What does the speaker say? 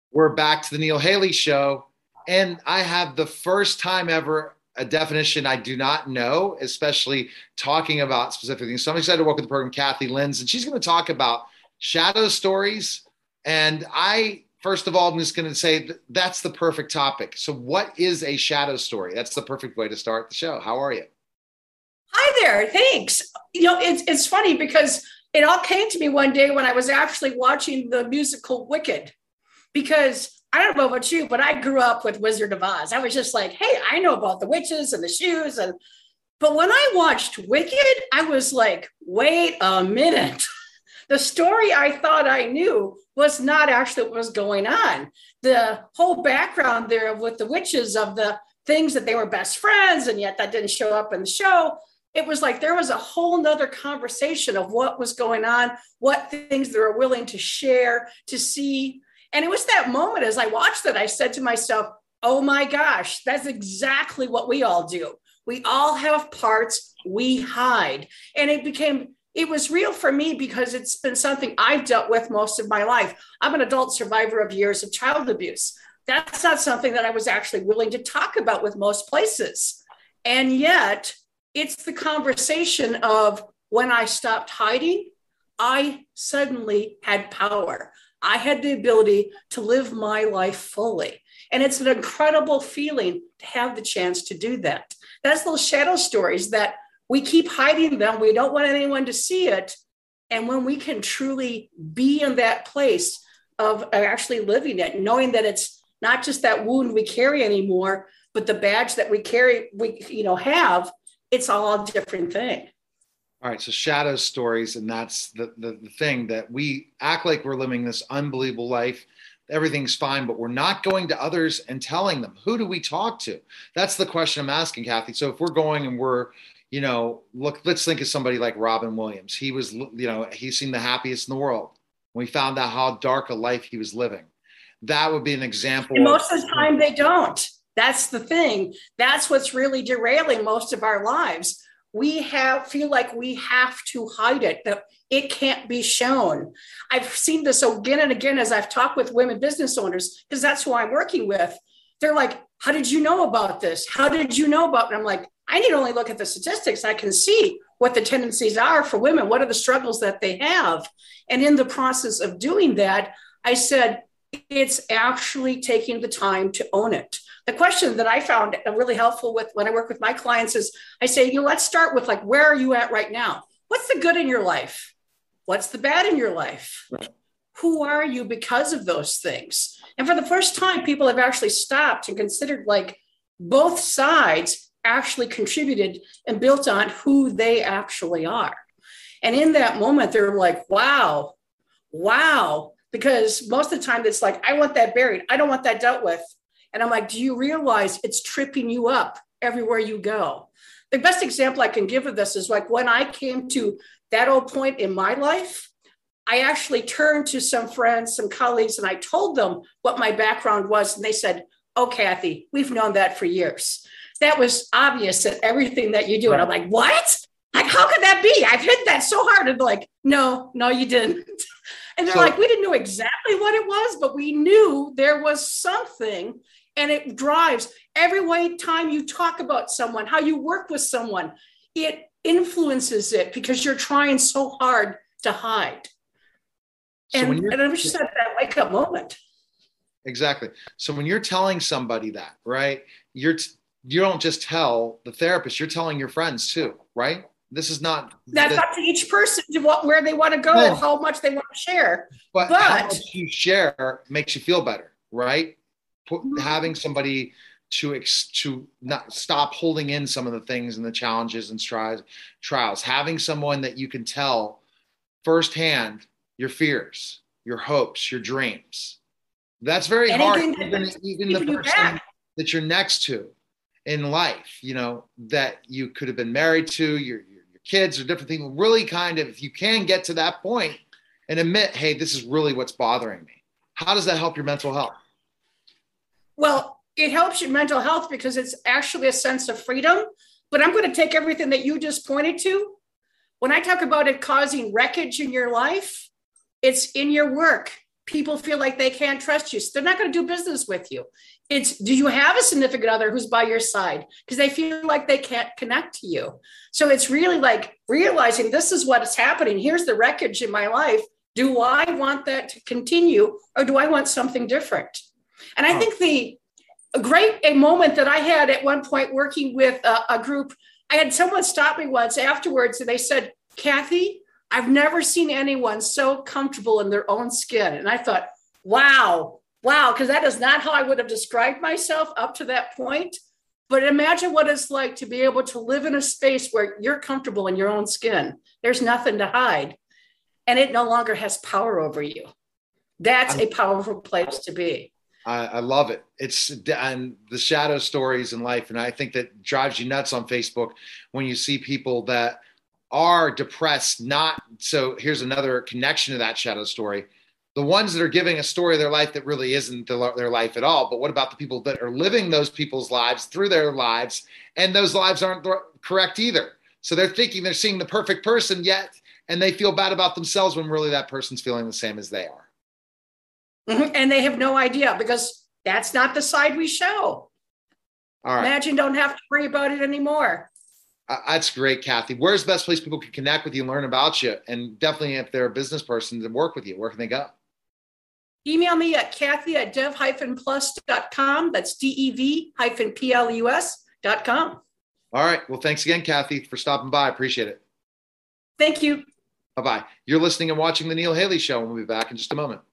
We're back to the Neil Haley Show, and I have the first time ever a definition I do not know, especially talking about specific things. So I'm excited to welcome the program Kathy Lenz, and she's going to talk about shadow stories. And first of all, I'm just going to say that's the perfect topic. So, what is a shadow story? That's the perfect way to start the show. How are you? Hi there. Thanks. It's funny because it all came to me one day when I was actually watching the musical Wicked. Because I don't know about you, but I grew up with Wizard of Oz. I was just like, hey, I know about the witches and the shoes. But when I watched Wicked, I was like, wait a minute. The story I thought I knew was not actually what was going on. The whole background there with the witches of the things that they were best friends, and yet that didn't show up in the show. It was like there was a whole nother conversation of what was going on, what things they were willing to share, to see. And it was that moment as I watched it, I said to myself, oh my gosh, that's exactly what we all do. We all have parts we hide. And it was real for me because it's been something I've dealt with most of my life. I'm an adult survivor of years of child abuse. That's not something that I was actually willing to talk about with most places. And yet it's the conversation of when I stopped hiding, I suddenly had power. I had the ability to live my life fully. And it's an incredible feeling to have the chance to do that. That's those shadow stories that we keep hiding them. We don't want anyone to see it. And when we can truly be in that place of actually living it, knowing that it's not just that wound we carry anymore, but the badge that we carry, have, it's all a different thing. All right, so shadow stories, and that's the thing that we act like we're living this unbelievable life. Everything's fine, but we're not going to others and telling them. Who do we talk to? That's the question I'm asking, Kathy. So if we're going and let's think of somebody like Robin Williams. He was, he seemed the happiest in the world. When we found out how dark a life he was living, that would be an example. And most of the time they don't. That's the thing. That's what's really derailing most of our lives. Feel like we have to hide it, that it can't be shown. I've seen this again and again as I've talked with women business owners, because that's who I'm working with. They're like, how did you know about this? How did you know about it? And I'm like, I need to only look at the statistics. I can see what the tendencies are for women. What are the struggles that they have? And in the process of doing that, I said, it's actually taking the time to own it. The question that I found really helpful with when I work with my clients is I say, let's start with like, where are you at right now? What's the good in your life? What's the bad in your life? Right. Who are you because of those things? And for the first time, people have actually stopped and considered like both sides actually contributed and built on who they actually are. And in that moment, they're like, wow. Because most of the time it's like, I want that buried. I don't want that dealt with. And I'm like, do you realize it's tripping you up everywhere you go? The best example I can give of this is like when I came to that old point in my life, I actually turned to some friends, some colleagues, and I told them what my background was. And they said, oh, Kathy, we've known that for years. That was obvious at everything that you do. And I'm like, what? Like, how could that be? I've hit that so hard. And like, no, you didn't. And they're like, we didn't know exactly what it was, but we knew there was something. And it drives every time you talk about someone, how you work with someone, it influences it because you're trying so hard to hide. So and I was just at that wake up moment. Exactly. So when you're telling somebody that, right, you don't just tell the therapist, you're telling your friends too, right? This is not. That's up to each person to where they want to go, how much they want to share. But how much you share makes you feel better, right? Having somebody to not stop holding in some of the things and the challenges and trials, having someone that you can tell firsthand your fears, your hopes, your dreams. That's very hard. Even the person that you're next to in life, that you could have been married to, your kids or different things, really kind of, if you can get to that point and admit, hey, this is really what's bothering me. How does that help your mental health? Well, it helps your mental health because it's actually a sense of freedom. But I'm going to take everything that you just pointed to. When I talk about it causing wreckage in your life, it's in your work. people feel like they can't trust you. So they're not going to do business with you. It's, do you have a significant other who's by your side? Because they feel like they can't connect to you. So it's really like realizing this is what is happening. Here's the wreckage in my life. Do I want that to continue, or do I want something different? And I think a moment that I had at one point working with a group, I had someone stop me once afterwards and they said, Kathy, I've never seen anyone so comfortable in their own skin. And I thought, wow, because that is not how I would have described myself up to that point. But imagine what it's like to be able to live in a space where you're comfortable in your own skin. There's nothing to hide. And it no longer has power over you. That's a powerful place to be. I love it. It's and the shadow stories in life. And I think that drives you nuts on Facebook when you see people that are depressed. So here's another connection to that shadow story. The ones that are giving a story of their life that really isn't their life at all. But what about the people that are living those people's lives through their lives, and those lives aren't correct either? So they're thinking they're seeing the perfect person yet, and they feel bad about themselves when really that person's feeling the same as they are. Mm-hmm. And they have no idea, because that's not the side we show. All right. Imagine don't have to worry about it anymore. That's great, Kathy. Where's the best place people can connect with you and learn about you? And definitely if they're a business person to work with you, where can they go? Email me at Kathy@dev-plus.com. That's DEV-plus.com. All right. Well, thanks again, Kathy, for stopping by. I appreciate it. Thank you. Bye-bye. You're listening and watching The Neil Haley Show, and we'll be back in just a moment.